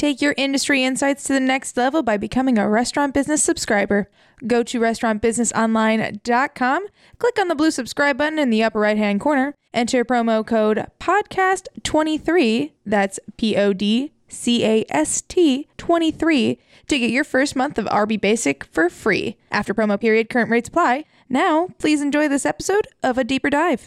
Take your industry insights to the next level by becoming a Restaurant Business subscriber. Go to restaurantbusinessonline.com, click on the blue subscribe button in the upper right-hand corner, enter promo code PODCAST23, that's PODCAST 23, to get your first month of RB Basic for free. After promo period, current rates apply. Now, please enjoy this episode of A Deeper Dive.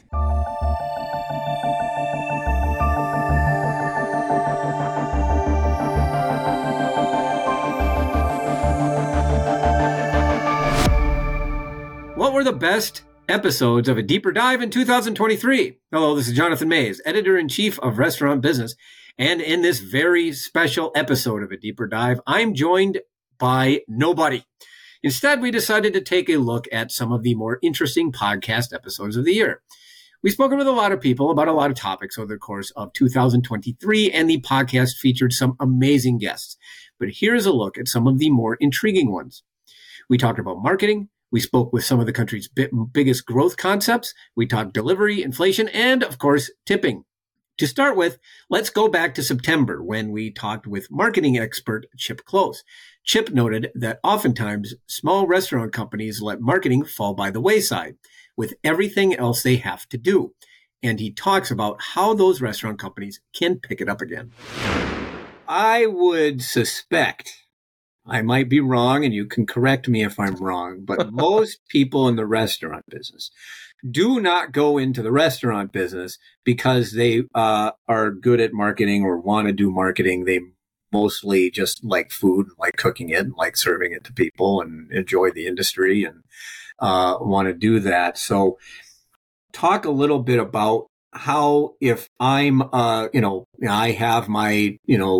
What were the best episodes of A Deeper Dive in 2023? Hello, this is Jonathan Mays, Editor-in-Chief of Restaurant Business. And in this very special episode of A Deeper Dive, I'm joined by nobody. Instead, we decided to take a look at some of the more interesting podcast episodes of the year. We've spoken with a lot of people about a lot of topics over the course of 2023, and the podcast featured some amazing guests. But here's a look at some of the more intriguing ones. We talked about marketing. We spoke with some of the country's biggest growth concepts. We talked delivery, inflation, and, of course, tipping. To start with, let's go back to September when we talked with marketing expert Chip Close. Chip noted that oftentimes small restaurant companies let marketing fall by the wayside with everything else they have to do. And he talks about how those restaurant companies can pick it up again. I would suspect, I might be wrong, and you can correct me if I'm wrong, but most people in the restaurant business do not go into the restaurant business because they are good at marketing or want to do marketing. They mostly just like food, like cooking it, like serving it to people, and enjoy the industry and want to do that. So talk a little bit about how, if I'm, I have my,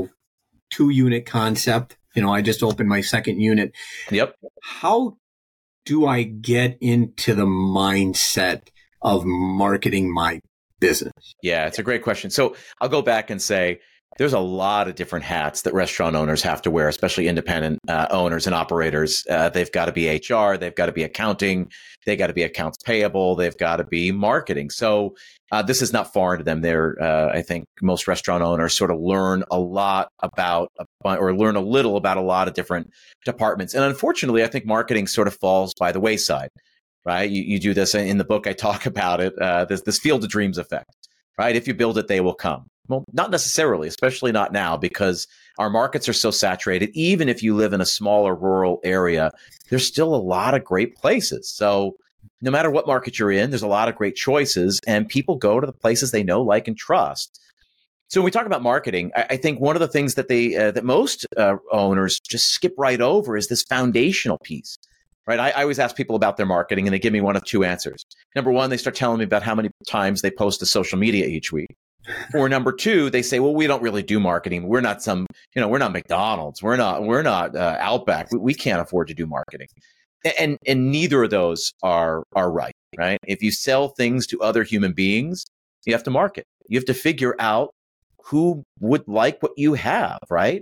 2-unit concept. I just opened my second unit. Yep. How do I get into the mindset of marketing my business? Yeah, it's a great question. So I'll go back and say there's a lot of different hats that restaurant owners have to wear, especially independent owners and operators. They've got to be HR, they've got to be accounting, they've got to be accounts payable, they've got to be marketing. So this is not foreign to them. I think most restaurant owners sort of learn a lot about, or learn a little about a lot of different departments. And unfortunately, I think marketing sort of falls by the wayside, right? You do this in the book. I talk about it, this Field of Dreams effect, right? If you build it, they will come. Well, not necessarily, especially not now, because our markets are so saturated. Even if you live in a smaller rural area, there's still a lot of great places. So no matter what market you're in, there's a lot of great choices, and people go to the places they know, like, and trust. So when we talk about marketing, I think one of the things that that most owners just skip right over is this foundational piece, right? I always ask people about their marketing, and they give me one of two answers. Number one, they start telling me about how many times they post to social media each week. Or number two, they say, well, we don't really do marketing. We're not we're not McDonald's. We're not Outback. We can't afford to do marketing. And neither of those are right? If you sell things to other human beings, you have to market. You have to figure out who would like what you have, right?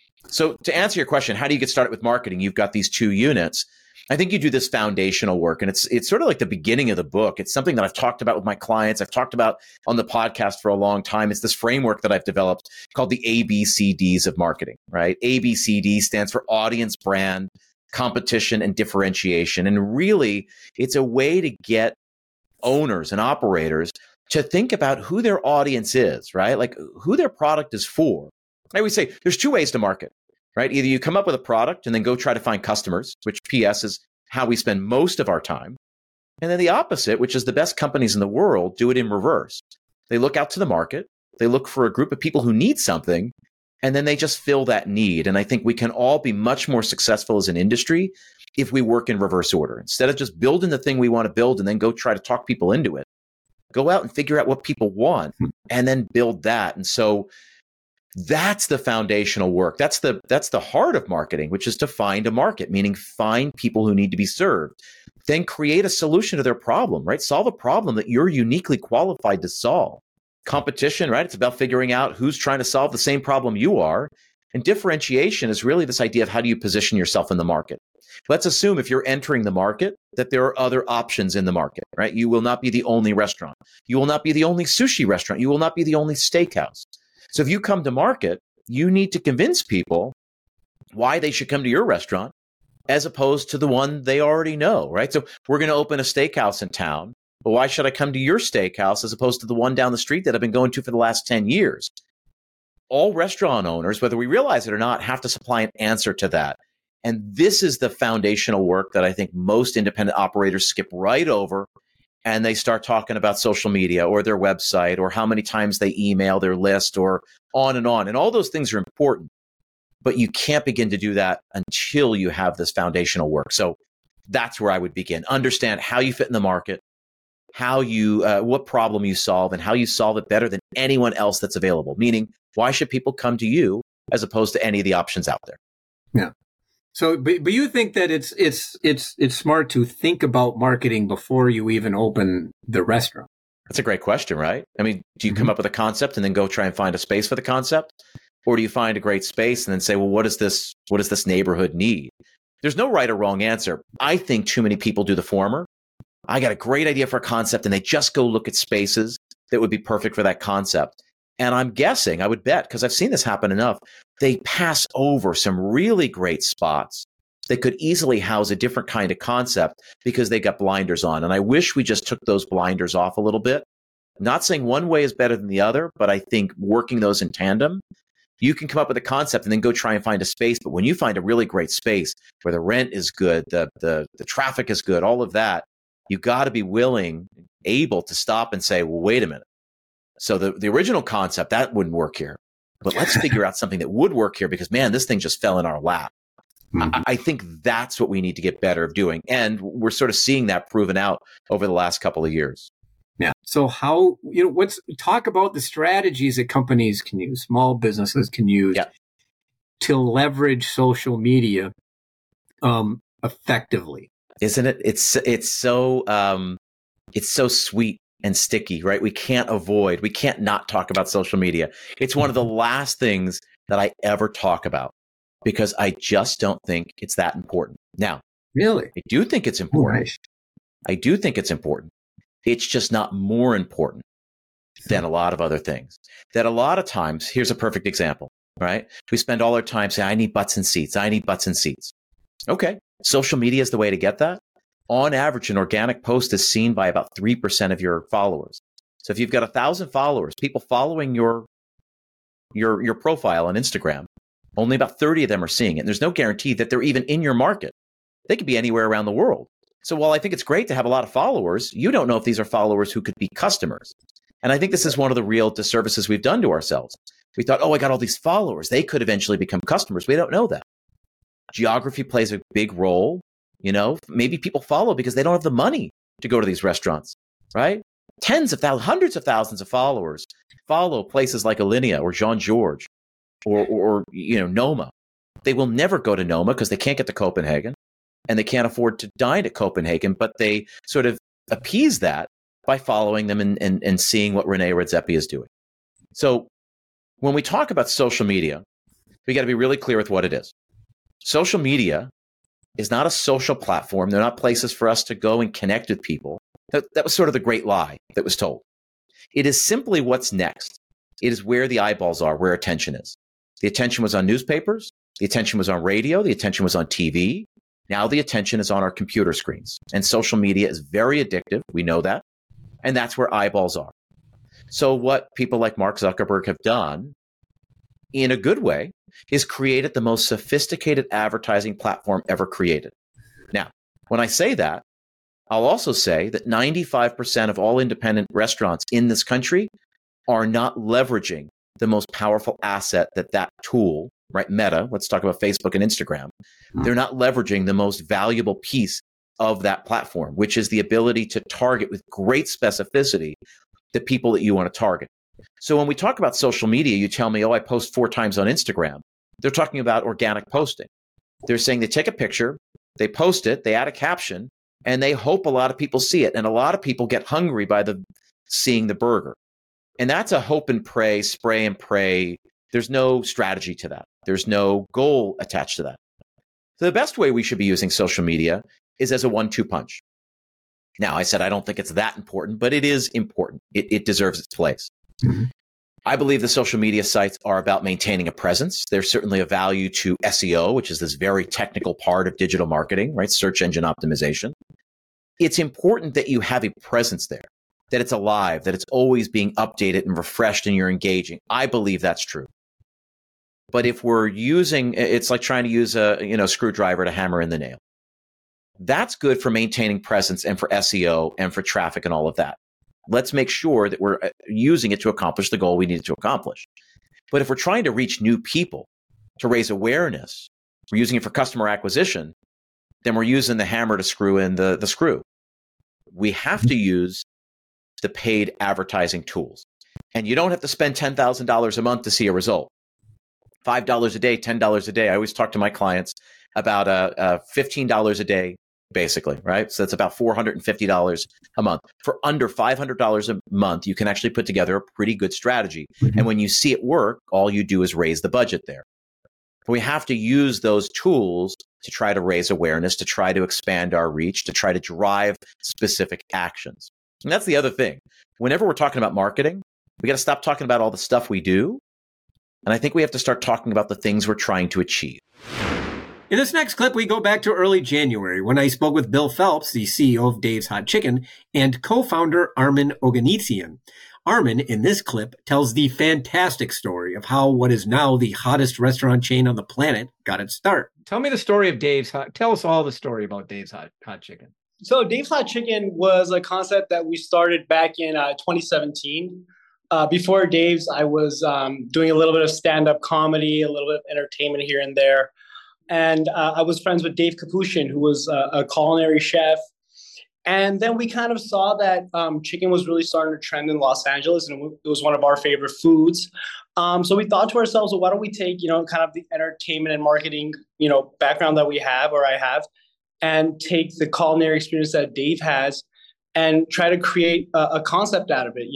So to answer your question, how do you get started with marketing? You've got these 2 units. I think you do this foundational work, and it's sort of like the beginning of the book. It's something that I've talked about with my clients. I've talked about on the podcast for a long time. It's this framework that I've developed called the ABCDs of marketing, right? ABCD stands for audience, brand, competition, and differentiation. And really, it's a way to get owners and operators to think about who their audience is, right? Like who their product is for. I always say there's 2 ways to market. Right? Either you come up with a product and then go try to find customers, which PS is how we spend most of our time. And then the opposite, which is the best companies in the world, do it in reverse. They look out to the market, they look for a group of people who need something, and then they just fill that need. And I think we can all be much more successful as an industry if we work in reverse order. Instead of just building the thing we want to build and then go try to talk people into it, go out and figure out what people want and then build that. And so that's the foundational work. That's the heart of marketing, which is to find a market, meaning find people who need to be served. Then create a solution to their problem, right? Solve a problem that you're uniquely qualified to solve. Competition, right? It's about figuring out who's trying to solve the same problem you are. And differentiation is really this idea of how do you position yourself in the market. Let's assume if you're entering the market that there are other options in the market, right? You will not be the only restaurant. You will not be the only sushi restaurant. You will not be the only steakhouse. So if you come to market, you need to convince people why they should come to your restaurant as opposed to the one they already know, right? So we're going to open a steakhouse in town, but why should I come to your steakhouse as opposed to the one down the street that I've been going to for the last 10 years? All restaurant owners, whether we realize it or not, have to supply an answer to that. And this is the foundational work that I think most independent operators skip right over, and they start talking about social media or their website or how many times they email their list or on. And all those things are important, but you can't begin to do that until you have this foundational work. So that's where I would begin. Understand how you fit in the market, how you, what problem you solve, and how you solve it better than anyone else that's available. Meaning, why should people come to you as opposed to any of the options out there? Yeah. So, but you think that it's smart to think about marketing before you even open the restaurant? That's a great question, right? I mean, do you come up with a concept and then go try and find a space for the concept? Or do you find a great space and then say, well, what does this neighborhood need? There's no right or wrong answer. I think too many people do the former. I got a great idea for a concept and they just go look at spaces that would be perfect for that concept. And I'm guessing, I would bet, because I've seen this happen enough, they pass over some really great spots that could easily house a different kind of concept because they got blinders on. And I wish we just took those blinders off a little bit. I'm not saying one way is better than the other, but I think working those in tandem, you can come up with a concept and then go try and find a space. But when you find a really great space where the rent is good, the traffic is good, all of that, you got to be willing, able to stop and say, well, wait a minute. So the original concept, that wouldn't work here. But let's figure out something that would work here because, man, this thing just fell in our lap. Mm-hmm. I think that's what we need to get better of doing. And we're sort of seeing that proven out over the last couple of years. Yeah. So how, talk about the strategies that companies can use, small businesses can use to leverage social media effectively. Isn't it? It's so sweet and sticky, right? We can't not talk about social media. It's one of the last things that I ever talk about because I just don't think it's that important. Now, really, I do think it's important. Nice. I do think it's important. It's just not more important than a lot of other things. That a lot of times, here's a perfect example, right? We spend all our time saying, I need butts and seats. I need butts and seats. Okay. Social media is the way to get that. On average, an organic post is seen by about 3% of your followers. So if you've got 1,000 followers, people following your profile on Instagram, only about 30 of them are seeing it. And there's no guarantee that they're even in your market. They could be anywhere around the world. So while I think it's great to have a lot of followers, you don't know if these are followers who could be customers. And I think this is one of the real disservices we've done to ourselves. We thought, I got all these followers. They could eventually become customers. We don't know that. Geography plays a big role. Maybe people follow because they don't have the money to go to these restaurants, right? Tens of thousands, hundreds of thousands of followers follow places like Alinea or Jean-Georges or Noma. They will never go to Noma because they can't get to Copenhagen and they can't afford to dine at Copenhagen, but they sort of appease that by following them and seeing what Rene Redzepi is doing. So when we talk about social media, we got to be really clear with what it is. Social media is not a social platform. They're not places for us to go and connect with people. That was sort of the great lie that was told. It is simply what's next. It is where the eyeballs are, where attention is. The attention was on newspapers. The attention was on radio. The attention was on TV. Now the attention is on our computer screens. And social media is very addictive. We know that. And that's where eyeballs are. So what people like Mark Zuckerberg have done, in a good way, is created the most sophisticated advertising platform ever created. Now, when I say that, I'll also say that 95% of all independent restaurants in this country are not leveraging the most powerful asset that tool, right? Meta, let's talk about Facebook and Instagram. They're not leveraging the most valuable piece of that platform, which is the ability to target with great specificity the people that you want to target. So when we talk about social media, you tell me, I post 4 times on Instagram. They're talking about organic posting. They're saying they take a picture, they post it, they add a caption, and they hope a lot of people see it. And a lot of people get hungry by seeing the burger. And that's a hope and pray, spray and pray. There's no strategy to that. There's no goal attached to that. So the best way we should be using social media is as a 1-2 punch. Now, I said I don't think it's that important, but it is important. It deserves its place. Mm-hmm. I believe the social media sites are about maintaining a presence. There's certainly a value to SEO, which is this very technical part of digital marketing, right? Search engine optimization. It's important that you have a presence there, that it's alive, that it's always being updated and refreshed and you're engaging. I believe that's true. But if we're using, it's like trying to use a screwdriver to hammer in the nail. That's good for maintaining presence and for SEO and for traffic and all of that. Let's make sure that we're using it to accomplish the goal we need to accomplish. But if we're trying to reach new people, to raise awareness, we're using it for customer acquisition, then we're using the hammer to screw in the screw. We have to use the paid advertising tools. And you don't have to spend $10,000 a month to see a result. $5 a day, $10 a day. I always talk to my clients about $15 a day, basically, right? So that's about $450 a month. For under $500 a month, you can actually put together a pretty good strategy. And when you see it work, all you do is raise the budget there. We have to use those tools to try to raise awareness, to try to expand our reach, to try to drive specific actions. And that's the other thing. Whenever we're talking about marketing, we got to stop talking about all the stuff we do. And I think we have to start talking about the things we're trying to achieve. In this next clip, we go back to early January when I spoke with Bill Phelps, the CEO of Dave's Hot Chicken, and co-founder Armen Oganessian. Armen, in this clip, tells the fantastic story of how what is now the hottest restaurant chain on the planet got its start. Tell me the story of Dave's Hot. Tell us all the story about Dave's Hot Chicken. So Dave's Hot Chicken was a concept that we started back in 2017. Before Dave's, I was doing a little bit of stand-up comedy, a little bit of entertainment here and there. And I was friends with Dave Kapushin, who was a culinary chef. And then we kind of saw that chicken was really starting to trend in Los Angeles, and it was one of our favorite foods. So we thought to ourselves, well, why don't we take, kind of the entertainment and marketing, background that we have, or I have, and take the culinary experience that Dave has and try to create a concept out of it,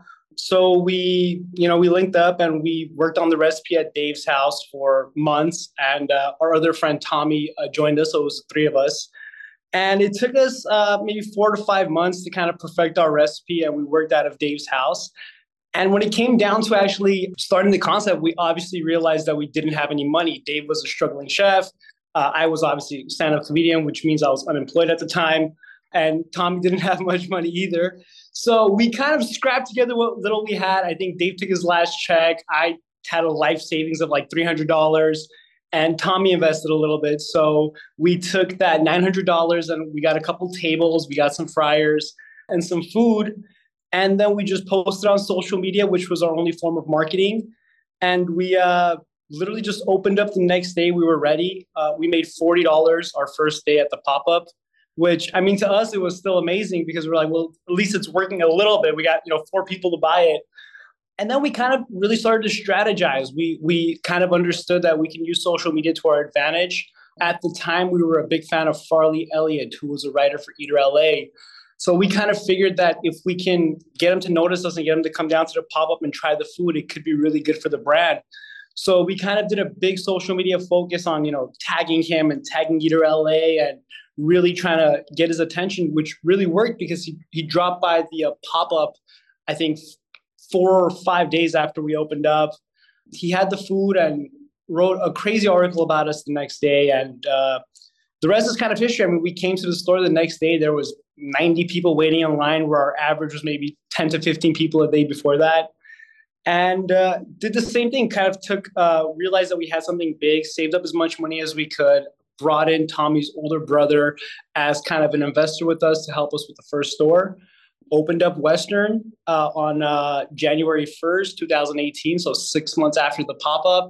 So we linked up and we worked on the recipe at Dave's house for months. And our other friend, Tommy, joined us. So it was 3 of us. And it took us maybe 4 to 5 months to kind of perfect our recipe. And we worked out of Dave's house. And when it came down to actually starting the concept, we obviously realized that we didn't have any money. Dave was a struggling chef. I was obviously a stand-up comedian, which means I was unemployed at the time. And Tommy didn't have much money either. So we kind of scrapped together what little we had. I think Dave took his last check. I had a life savings of like $300. And Tommy invested a little bit. So we took that $900 and we got a couple tables. We got some fryers and some food. And then we just posted on social media, which was our only form of marketing. And we literally just opened up the next day. We were ready. We made $40 our first day at the pop-up, which, I mean, to us, it was still amazing because we're like, well, at least it's working a little bit. We got, 4 people to buy it. And then we kind of really started to strategize. We kind of understood that we can use social media to our advantage. At the time, we were a big fan of Farley Elliott, who was a writer for Eater LA. So we kind of figured that if we can get them to notice us and get them to come down to the pop-up and try the food, it could be really good for the brand. So we kind of did a big social media focus on, tagging him and tagging Eater LA and really trying to get his attention, which really worked because he dropped by the pop-up, I think, 4 or 5 days after we opened up. He had the food and wrote a crazy article about us the next day. And the rest is kind of history. I mean, we came to the store the next day. There was 90 people waiting in line where our average was maybe 10 to 15 people a day before that. And did the same thing, kind of realized that we had something big, saved up as much money as we could, brought in Tommy's older brother as kind of an investor with us to help us with the first store. Opened up Western on January 1st, 2018, so 6 months after the pop-up.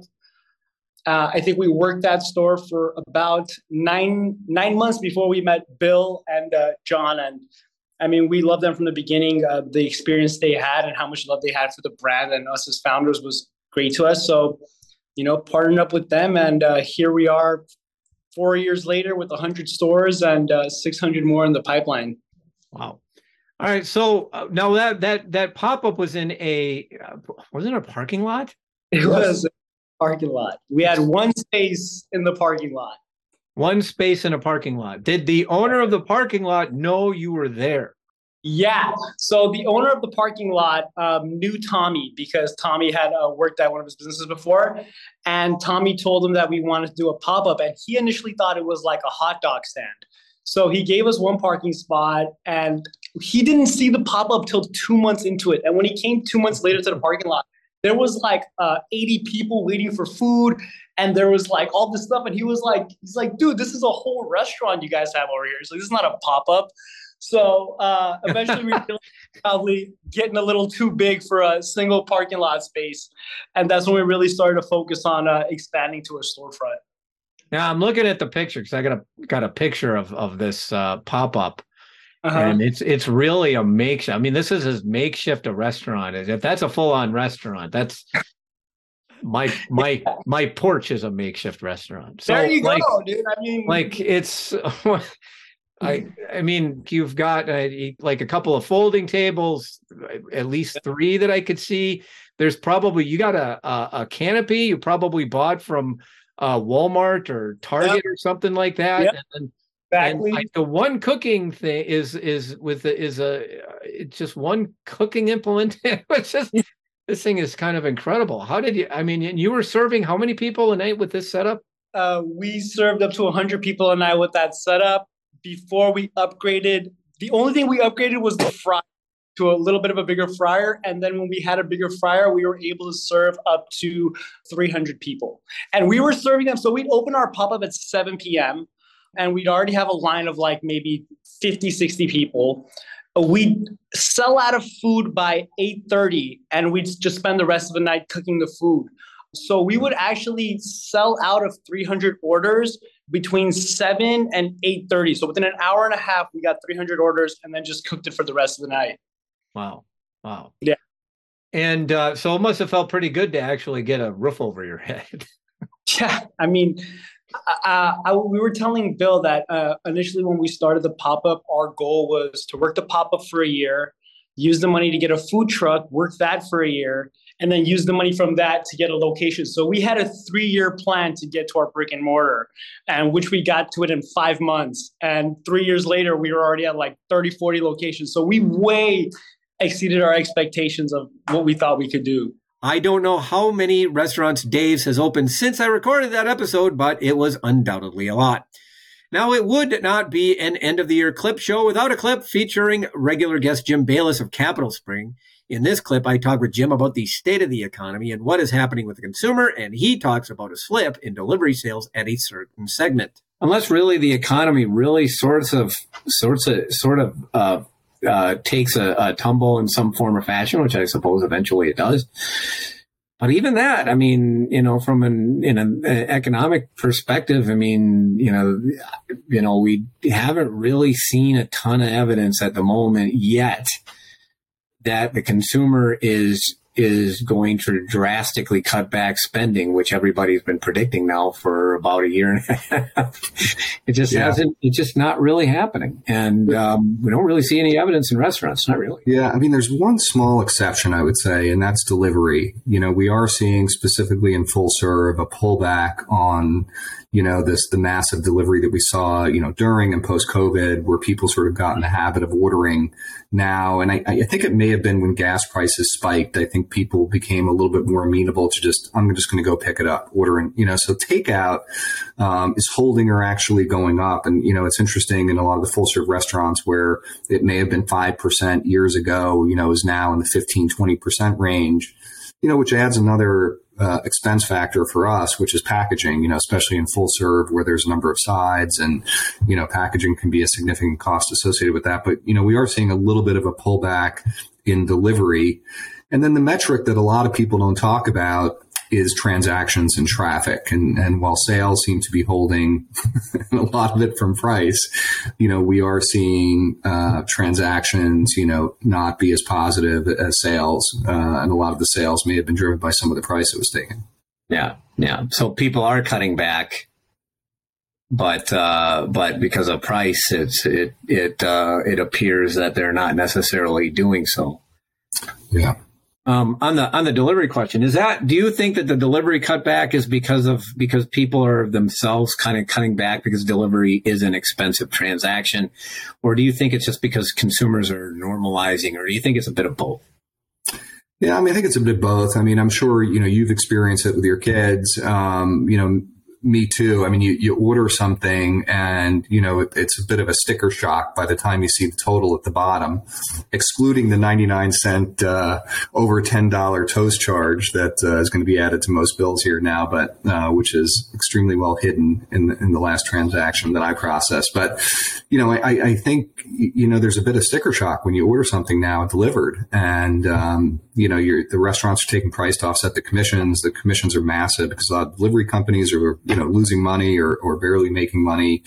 I think we worked that store for about nine months before we met Bill and John. And I mean, we loved them from the beginning. The experience they had and how much love they had for the brand and us as founders was great to us. So, partnered up with them. And here we are 4 years later with 100 stores and 600 more in the pipeline. Wow. All right. So now that pop-up was in wasn't it a parking lot? It was a parking lot. We had one space in the parking lot. One space in a parking lot. Did the owner of the parking lot know you were there? Yeah. So the owner of the parking lot knew Tommy because Tommy had worked at one of his businesses before. And Tommy told him that we wanted to do a pop-up. And he initially thought it was like a hot dog stand. So he gave us one parking spot and he didn't see the pop-up till 2 months into it. And when he came 2 months later to the parking lot, there was like 80 people waiting for food. And there was like all this stuff. And he's like, dude, this is a whole restaurant you guys have over here. So this is not a pop-up. So eventually we realized probably getting a little too big for a single parking lot space. And that's when we really started to focus on expanding to a storefront. Now I'm looking at the picture because I got a picture of this pop-up. And it's really a makeshift. I mean, this is as makeshift a restaurant as if that's a full-on restaurant. That's my porch is a makeshift restaurant. So there you go, dude. I mean, like it's I mean, you've got like a couple of folding tables, at least 3 that I could see. There's probably, you got a canopy you probably bought from Walmart or Target or something like that. Yep. And like the one cooking thing is it's just one cooking implement. It's just, this thing is kind of incredible. How did you? I mean, you were serving how many people a night with this setup? We served up to 100 people a night with that setup. Before we upgraded, the only thing we upgraded was the fry to a little bit of a bigger fryer. And then when we had a bigger fryer, we were able to serve up to 300 people. And we were serving them. So we'd open our pop-up at 7 p.m. and we'd already have a line of like maybe 50, 60 people. We'd sell out of food by 8:30 and we'd just spend the rest of the night cooking the food. So we would actually sell out of 300 orders between 7 and 8:30. So within an hour and a half, we got 300 orders and then just cooked it for the rest of the night. Wow. Yeah. And so it must have felt pretty good to actually get a roof over your head. Yeah. I mean, we were telling Bill that initially when we started the pop-up, our goal was to work the pop-up for a year, use the money to get a food truck, work that for a year, and then use the money from that to get a location. So we had a 3-year plan to get to our brick and mortar, and which we got to it in 5 months. And 3 years later, we were already at like 30, 40 locations. So we way exceeded our expectations of what we thought we could do. I don't know how many restaurants Dave's has opened since I recorded that episode, but it was undoubtedly a lot. Now, it would not be an end-of-the-year clip show without a clip featuring regular guest Jim Bayless of Capital Spring. In this clip, I talk with Jim about the state of the economy and what is happening with the consumer, and he talks about a slip in delivery sales at a certain segment. Unless really the economy really sort of takes a tumble in some form or fashion, which I suppose eventually it does. But even that, I mean, from an economic perspective, I mean, we haven't really seen a ton of evidence at the moment yet that the consumer is going to drastically cut back spending, which everybody's been predicting now for about a year and a half. It just hasn't, it's just not really happening. And we don't really see any evidence in restaurants, not really. Yeah, I mean, there's one small exception, I would say, and that's delivery. We are seeing specifically in full serve a pullback on, the massive delivery that we saw, during and post COVID, where people sort of got in the habit of ordering now. And I think it may have been when gas prices spiked. I think people became a little bit more amenable to I'm just going to go pick it up, ordering, so takeout is holding or actually going up. And, it's interesting in a lot of the full serve restaurants where it may have been 5% years ago, is now in the 15-20% range, which adds another expense factor for us, which is packaging, especially in full serve where there's a number of sides and, packaging can be a significant cost associated with that. But, we are seeing a little bit of a pullback in delivery. And then the metric that a lot of people don't talk about is transactions and traffic. And while sales seem to be holding a lot of it from price, we are seeing transactions, not be as positive as sales. And a lot of the sales may have been driven by some of the price that was taken. Yeah. So people are cutting back, but because of price, it appears that they're not necessarily doing so. Yeah. On the delivery question, do you think that the delivery cutback is because people are themselves kind of cutting back because delivery is an expensive transaction, or do you think it's just because consumers are normalizing, or do you think it's a bit of both? Yeah, I mean, I think it's a bit of both. I mean, I'm sure, you've experienced it with your kids. Me too. I mean, you order something and, it's a bit of a sticker shock by the time you see the total at the bottom, excluding the 99-cent over $10 toast charge that is going to be added to most bills here now, but which is extremely well hidden in the last transaction that I processed. But, I think, there's a bit of sticker shock when you order something now delivered, and, the restaurants are taking price to offset the commissions. The commissions are massive because a lot of delivery companies are, losing money or barely making money.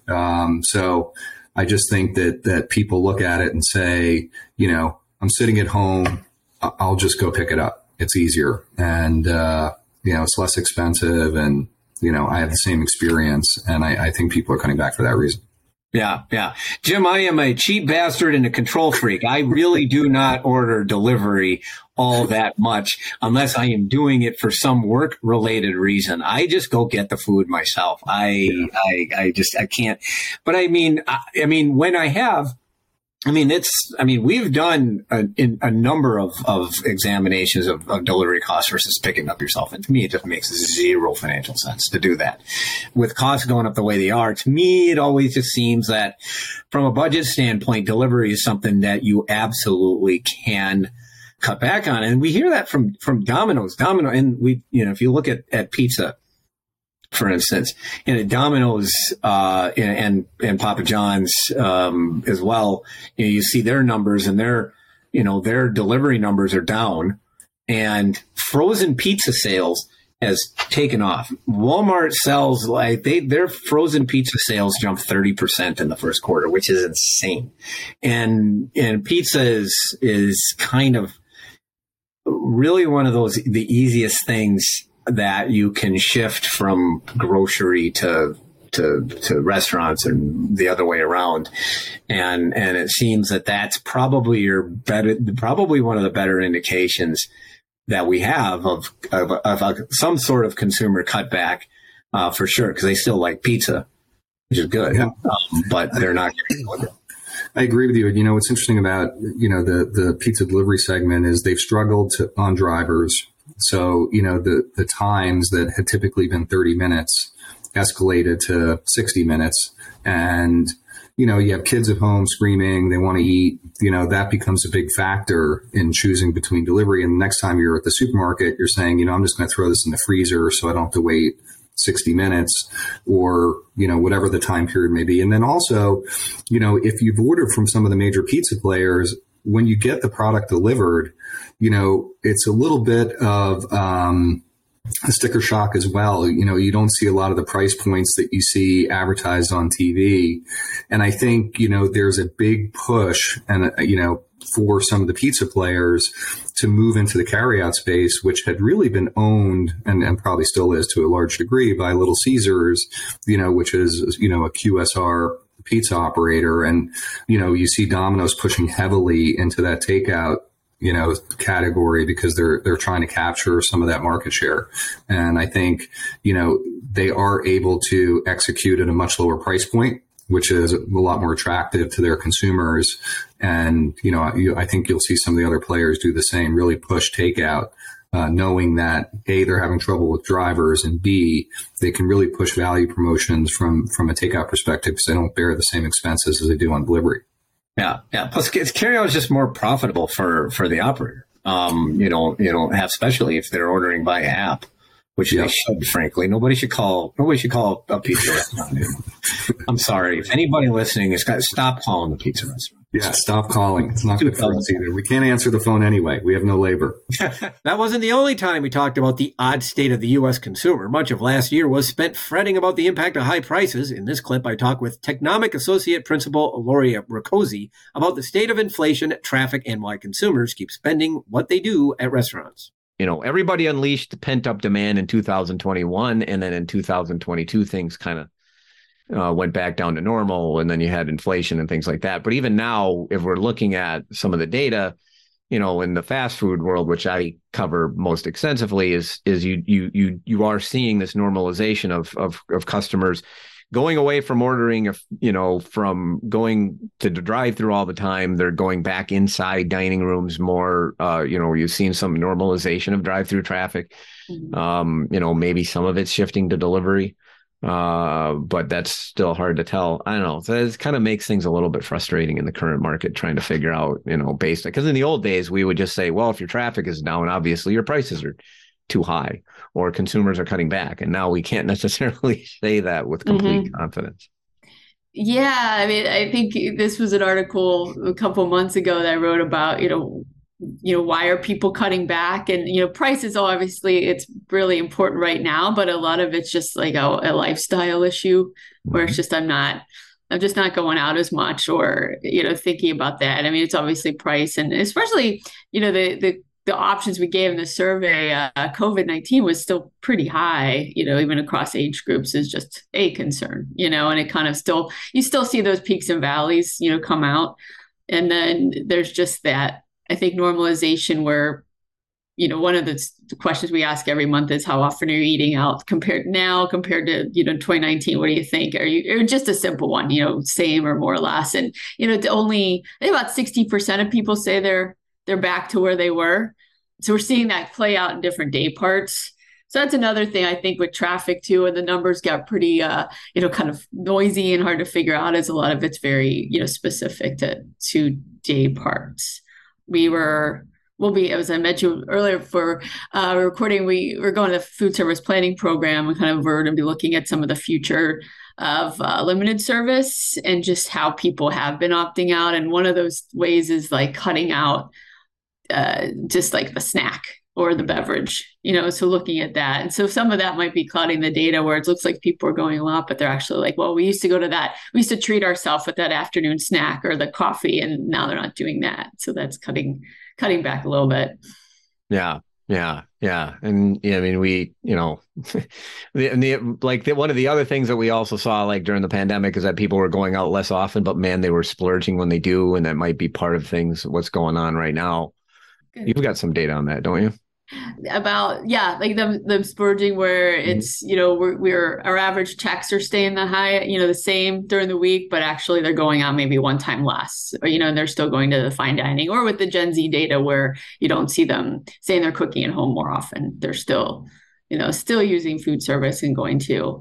So I just think that people look at it and say, I'm sitting at home, I'll just go pick it up. It's easier. And, it's less expensive, and, I have the same experience. And I think people are coming back for that reason. Yeah. Jim, I am a cheap bastard and a control freak. I really do not order delivery all that much unless I am doing it for some work related reason. I just go get the food myself. I can't. But I mean, when I have, we've done a number of examinations of delivery costs versus picking up yourself. And to me, it just makes zero financial sense to do that. With costs going up the way they are, to me, it always just seems that from a budget standpoint, delivery is something that you absolutely can cut back on. And we hear that from Domino's. And if you look at pizza, for instance, Domino's and Papa John's as well, you see their numbers, and their delivery numbers are down, and frozen pizza sales has taken off. Walmart sells their frozen pizza sales jumped 30% in the first quarter, which is insane. And pizza is kind of really one of the easiest things that you can shift from grocery to restaurants and the other way around. And it seems that that's probably probably one of the better indications that we have of some sort of consumer cutback, for sure. Cause they still like pizza, which is good, yeah. But they're not. I agree with you. What's interesting about, the pizza delivery segment is they've struggled on drivers. So, the times that had typically been 30 minutes escalated to 60 minutes. And, you have kids at home screaming, they want to eat, that becomes a big factor in choosing between delivery. And the next time you're at the supermarket, you're saying, I'm just going to throw this in the freezer so I don't have to wait 60 minutes or, whatever the time period may be. And then also, if you've ordered from some of the major pizza players, when you get the product delivered, it's a little bit of a sticker shock as well. You don't see a lot of the price points that you see advertised on TV. And I think, there's a big push and, for some of the pizza players to move into the carryout space, which had really been owned and probably still is to a large degree by Little Caesars, which is, a QSR pizza operator. And, you see Domino's pushing heavily into that takeout, category because they're trying to capture some of that market share. And I think, they are able to execute at a much lower price point, which is a lot more attractive to their consumers. And, I think you'll see some of the other players do the same, really push takeout, knowing that A, they're having trouble with drivers, and B, they can really push value promotions from a takeout perspective because they don't bear the same expenses as they do on delivery. Yeah. Plus, carryout is just more profitable for the operator. Have, especially if they're ordering by app, which they should. Frankly, nobody should call a pizza restaurant. I'm sorry, if anybody listening is got stop calling the pizza restaurant. Yeah, stop calling. It's not good for us either. We can't answer the phone anyway. We have no labor. That wasn't the only time we talked about the odd state of the U.S. consumer. Much of last year was spent fretting about the impact of high prices. In this clip, I talk with Technomic Associate Principal Loria Riccozzi about the state of inflation, traffic, and why consumers keep spending what they do at restaurants. Everybody unleashed pent-up demand in 2021, and then in 2022, things kind of went back down to normal, and then you had inflation and things like that. But even now, if we're looking at some of the data, in the fast food world, which I cover most extensively, is you are seeing this normalization of customers going away from ordering, from going to the drive-through all the time. They're going back inside dining rooms more. You've seen some normalization of drive-through traffic. Maybe some of it's shifting to delivery. But that's still hard to tell. I don't know. So it kind of makes things a little bit frustrating in the current market, trying to figure out, because in the old days, we would just say, well, if your traffic is down, obviously your prices are too high or consumers are cutting back. And now we can't necessarily say that with complete confidence. Yeah. I mean, I think this was an article a couple of months ago that I wrote about, why are people cutting back? And, prices, obviously, it's really important right now, but a lot of it's just like a lifestyle issue where it's just, I'm just not going out as much or, thinking about that. I mean, it's obviously price, and especially, the options we gave in the survey, COVID-19 was still pretty high, even across age groups, is just a concern, and it kind of you still see those peaks and valleys, come out. And then there's just that, I think, normalization where, one of the questions we ask every month is how often are you eating out compared to, 2019? What do you think? Or just a simple one, same or more or less. And, only I think about 60% of people say they're back to where they were. So we're seeing that play out in different day parts. So that's another thing, I think, with traffic too, and the numbers got pretty, kind of noisy and hard to figure out, as a lot of it's very, specific to day parts. We'll be, as I mentioned earlier, for recording, we're going to the food service planning program, and we're going to be looking at some of the future of limited service and just how people have been opting out. And one of those ways is like cutting out just like the snack or the beverage, so looking at that. And so some of that might be clouding the data where it looks like people are going a lot, but they're actually like, well, we used to go to that. We used to treat ourselves with that afternoon snack or the coffee, and now they're not doing that. So that's cutting back a little bit. Yeah. And I mean, we, one of the other things that we also saw like during the pandemic is that people were going out less often, but man, they were splurging when they do. And that might be part of what's going on right now. Good. You've got some data on that, don't you? About like the splurging where it's we're our average checks are staying the same during the week, but actually they're going out maybe one time less, or and they're still going to the fine dining, or with the Gen Z data where you don't see them saying they're cooking at home more often. They're still using food service and going to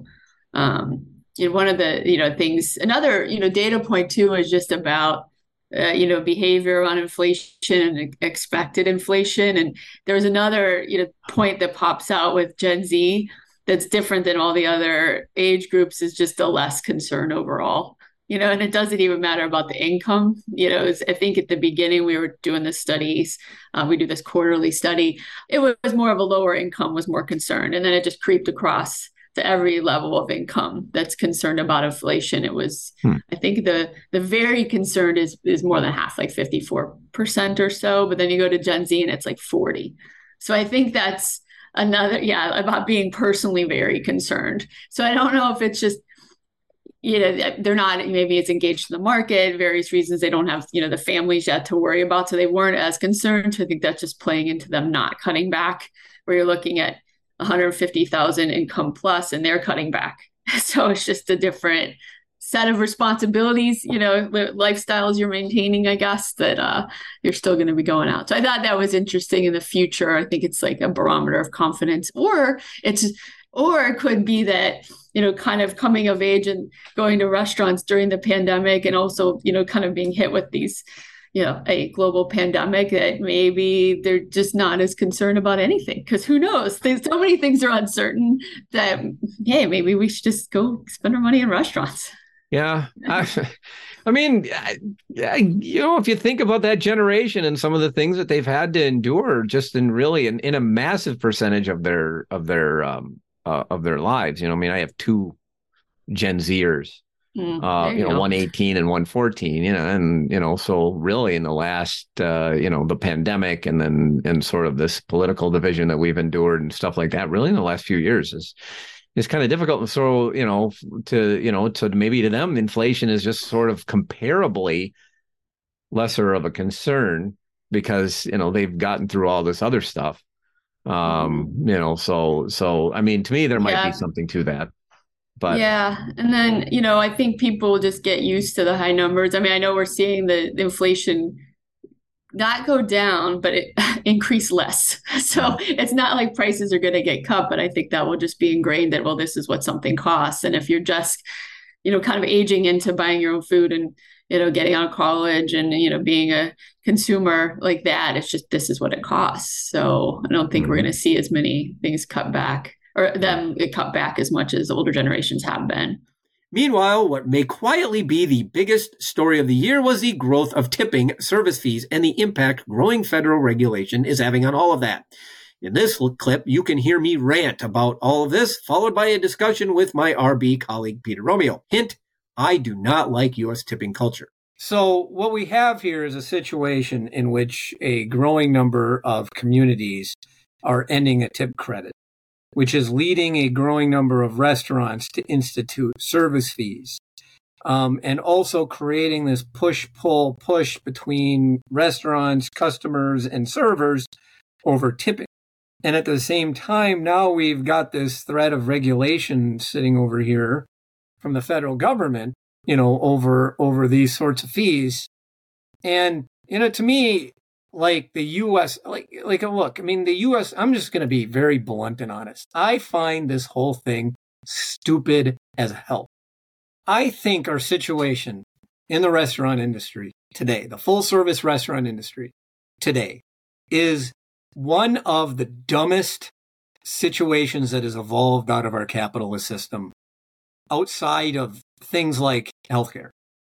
one of the things, another data point too is just about behavior on inflation and expected inflation. And there's another, point that pops out with Gen Z that's different than all the other age groups, is just a less concern overall, and it doesn't even matter about the income. I think at the beginning we were doing the studies, we do this quarterly study. It was more of a lower income was more concerned. And then it just creeped across to every level of income that's concerned about inflation. It was, I think the very concerned is more than half, like 54% or so. But then you go to Gen Z and it's like 40. So I think that's another, about being personally very concerned. So I don't know if it's just, they're not, maybe it's engaged in the market, various reasons. They don't have, the families yet to worry about. So they weren't as concerned. So I think that's just playing into them not cutting back, where you're looking at 150,000 income plus, and they're cutting back. So it's just a different set of responsibilities, lifestyles you're maintaining, I guess, that you're still going to be going out. So I thought that was interesting in the future. I think it's like a barometer of confidence, or it could be that, kind of coming of age and going to restaurants during the pandemic, and also, kind of being hit with these, a global pandemic, that maybe they're just not as concerned about anything, because who knows? There's so many things are uncertain that, hey, maybe we should just go spend our money in restaurants. Yeah. I mean, if you think about that generation and some of the things that they've had to endure just in a massive percentage of their lives, I mean, I have two Gen Zers. 118 and 114, and, so really in the last, the pandemic and sort of this political division that we've endured and stuff like that, really in the last few years is kind of difficult. So, to maybe to them, inflation is just sort of comparably lesser of a concern. because, they've gotten through all this other stuff. So I mean, to me, there might be something to that. But yeah. And then, I think people just get used to the high numbers. I mean, I know we're seeing the inflation not go down, but it increase less. So it's not like prices are going to get cut, but I think that will just be ingrained that, well, this is what something costs. And if you're just, kind of aging into buying your own food and, getting out of college and, being a consumer like that, it's just, this is what it costs. So I don't think we're going to see as many things cut back or them cut back as much as older generations have been. Meanwhile, what may quietly be the biggest story of the year was the growth of tipping service fees and the impact growing federal regulation is having on all of that. In this clip, you can hear me rant about all of this, followed by a discussion with my RB colleague, Peter Romeo. Hint, I do not like U.S. tipping culture. So what we have here is a situation in which a growing number of communities are ending a tip credit, which is leading a growing number of restaurants to institute service fees, and also creating this push between restaurants, customers, and servers over tipping. And at the same time, now we've got this threat of regulation sitting over here from the federal government, over these sorts of fees. And, to me, like the U.S., look, I mean, the U.S., I'm just going to be very blunt and honest. I find this whole thing stupid as hell. I think our situation in the restaurant industry today, the full service restaurant industry today, is one of the dumbest situations that has evolved out of our capitalist system outside of things like healthcare.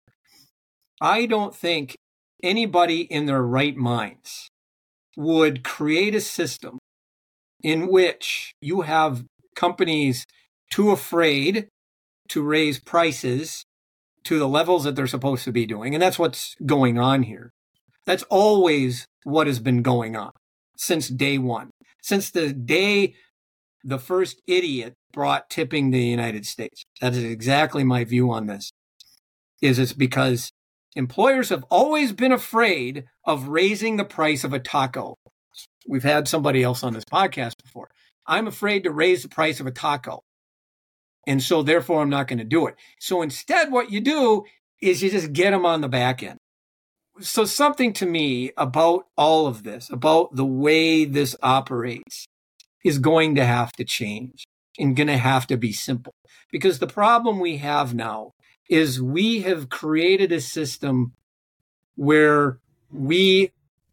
I don't think anybody in their right minds would create a system in which you have companies too afraid to raise prices to the levels that they're supposed to be doing. And that's what's going on here. That's always what has been going on since day one, since the day the first idiot brought tipping to the United States. That is exactly my view on this. It's because employers have always been afraid of raising the price of a taco. We've had somebody else on this podcast before. I'm afraid to raise the price of a taco. And so therefore I'm not going to do it. So instead what you do is you just get them on the back end. So something to me about all of this, about the way this operates, is going to have to change and going to have to be simple. Because the problem we have now is we have created a system where the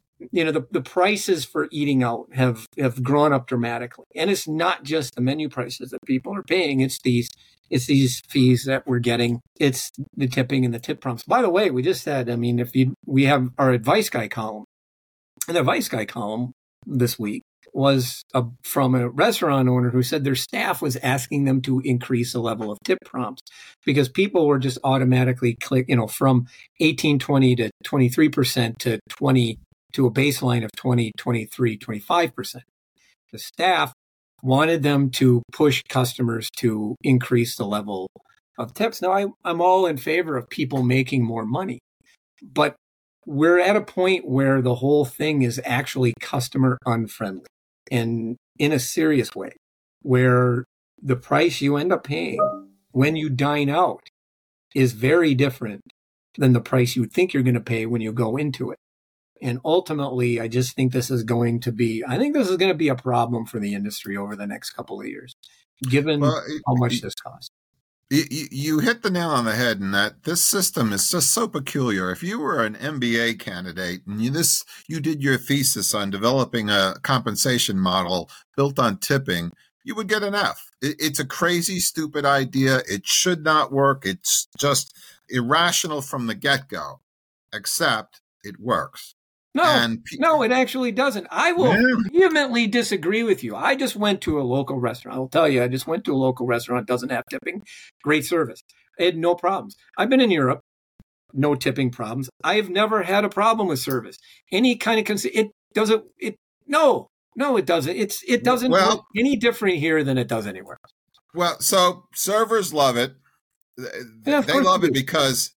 prices for eating out have grown up dramatically. And it's not just the menu prices that people are paying. It's these fees that we're getting. It's the tipping and the tip prompts. By the way, we just said, we have our advice guy column. And the advice guy column this week was from a restaurant owner who said their staff was asking them to increase the level of tip prompts because people were just automatically from 18, 20 to 23% to 20 to a baseline of 20, 23, 25%. The staff wanted them to push customers to increase the level of tips. Now, I'm all in favor of people making more money, but we're at a point where the whole thing is actually customer unfriendly and in a serious way, where the price you end up paying when you dine out is very different than the price you think you're going to pay when you go into it. And ultimately, I just think this is going to be a problem for the industry over the next couple of years, given how much this costs. You hit the nail on the head in that this system is just so peculiar. If you were an MBA candidate and you did your thesis on developing a compensation model built on tipping, you would get an F. It's a crazy, stupid idea. It should not work. It's just irrational from the get-go, except it works. No, it actually doesn't. I will vehemently disagree with you. I just went to a local restaurant. I'll tell you, I just went to a local restaurant, doesn't have tipping, great service. I had no problems. I've been in Europe, no tipping problems. I've never had a problem with service. Any kind of it doesn't. No, it doesn't. It doesn't look any different here than it does anywhere else. Well, so servers love it. They love it because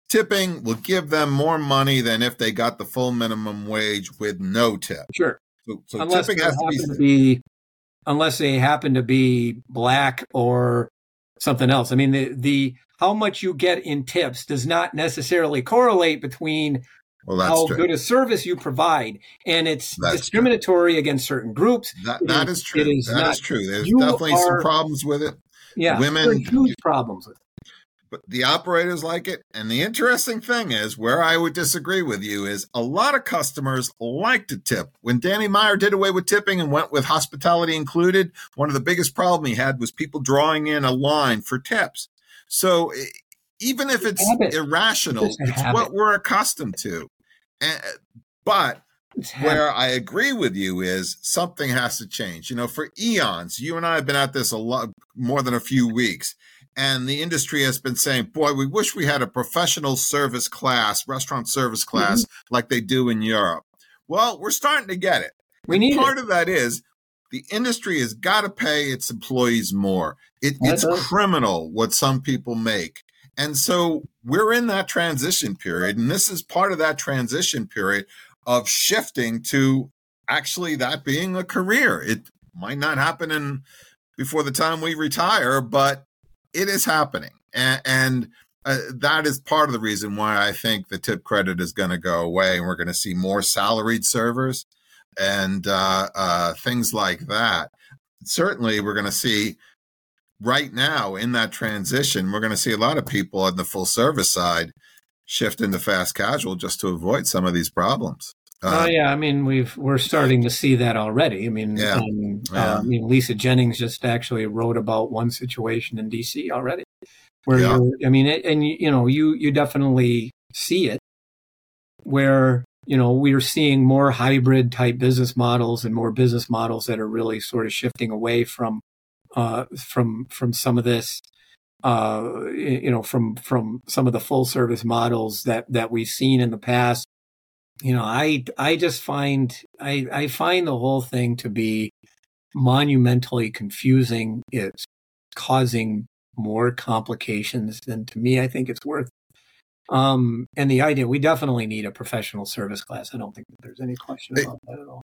tipping will give them more money than if they got the full minimum wage with no tip. Sure. So Unless tipping they has happen to be, unless they happen to be black or something else. I mean, the how much you get in tips does not necessarily correlate between how good a service you provide, and it's discriminatory against certain groups. That is true. That is true. There's definitely some problems with it. Yeah, women, huge problems with it. But the operators like it. And the interesting thing is, where I would disagree with you, is a lot of customers like to tip. When Danny Meyer did away with tipping and went with hospitality included, one of the biggest problems he had was people drawing in a line for tips. So even if it's irrational, it's what we're accustomed to. But where I agree with you is something has to change. For eons, you and I have been at this a lot more than a few weeks. And the industry has been saying, boy, we wish we had a professional service class, restaurant service class, like they do in Europe. Well, we're starting to get it. Part of that is the industry has got to pay its employees more. It's criminal what some people make. And so we're in that transition period. And this is part of that transition period of shifting to actually that being a career. It might not happen before the time we retire, but it is happening. And that is part of the reason why I think the tip credit is going to go away. And we're going to see more salaried servers and things like that. Certainly, we're going to see right now in that transition, we're going to see a lot of people on the full service side shift into fast casual just to avoid some of these problems. I mean, we're starting to see that already. I mean, Lisa Jennings just actually wrote about one situation in DC already, where you definitely see it, where we are seeing more hybrid type business models and more business models that are really sort of shifting away from some of this, from some of the full service models that we've seen in the past. I just find I find the whole thing to be monumentally confusing. It's causing more complications than, to me, I think it's worth. And the idea, we definitely need a professional service class. I don't think that there's any question about that at all.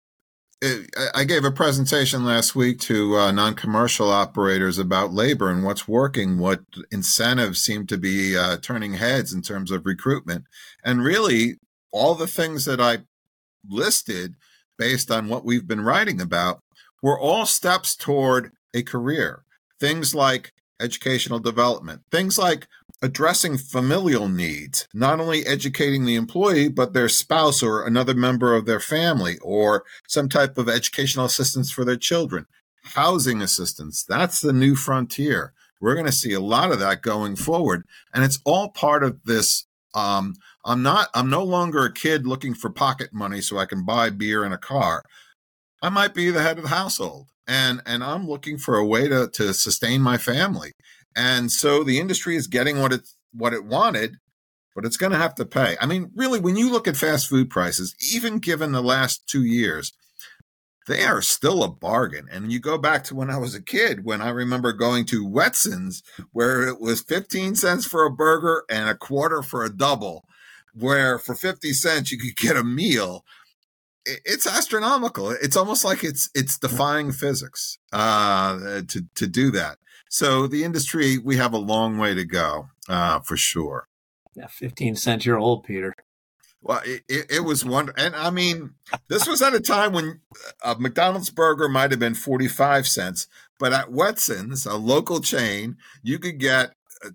I gave a presentation last week to non-commercial operators about labor and what's working, what incentives seem to be turning heads in terms of recruitment. And really, all the things that I listed based on what we've been writing about were all steps toward a career. Things like educational development, things like addressing familial needs, not only educating the employee, but their spouse or another member of their family, or some type of educational assistance for their children, housing assistance. That's the new frontier. We're going to see a lot of that going forward. And it's all part of this. I'm no longer a kid looking for pocket money so I can buy beer and a car. I might be the head of the household, and I'm looking for a way to sustain my family. And so the industry is getting what it wanted, but it's going to have to pay. I mean, really, when you look at fast food prices, even given the last 2 years, they are still a bargain. And you go back to when I was a kid, when I remember going to Wetson's, where it was 15 cents for a burger and a quarter for a double, where for 50 cents you could get a meal. It's astronomical. It's almost like it's defying physics to do that. So the industry, we have a long way to go for sure. Yeah, 15 cents, you're old, Peter. Well, it was wonderful. And I mean, this was at a time when a McDonald's burger might have been 45 cents, but at Wetson's, a local chain, you could get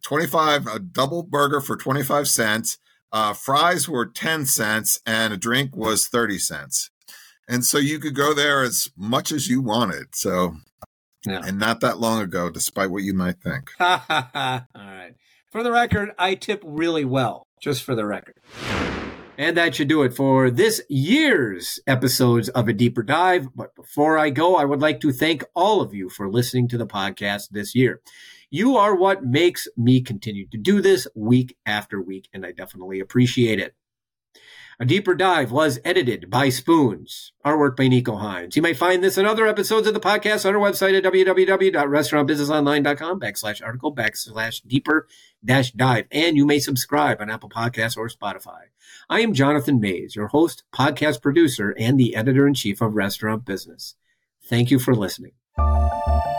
a double burger for 25 cents. Fries were 10 cents and a drink was 30 cents. And so you could go there as much as you wanted. So, yeah. And not that long ago, despite what you might think. All right. For the record, I tip really well, just for the record. And that should do it for this year's episodes of A Deeper Dive. But before I go, I would like to thank all of you for listening to the podcast this year. You are what makes me continue to do this week after week, and I definitely appreciate it. A Deeper Dive was edited by Spoons. Artwork by Nico Hines. You may find this and other episodes of the podcast on our website at www.restaurantbusinessonline.com/article/deeper-dive. And you may subscribe on Apple Podcasts or Spotify. I am Jonathan Mays, your host, podcast producer, and the editor-in-chief of Restaurant Business. Thank you for listening.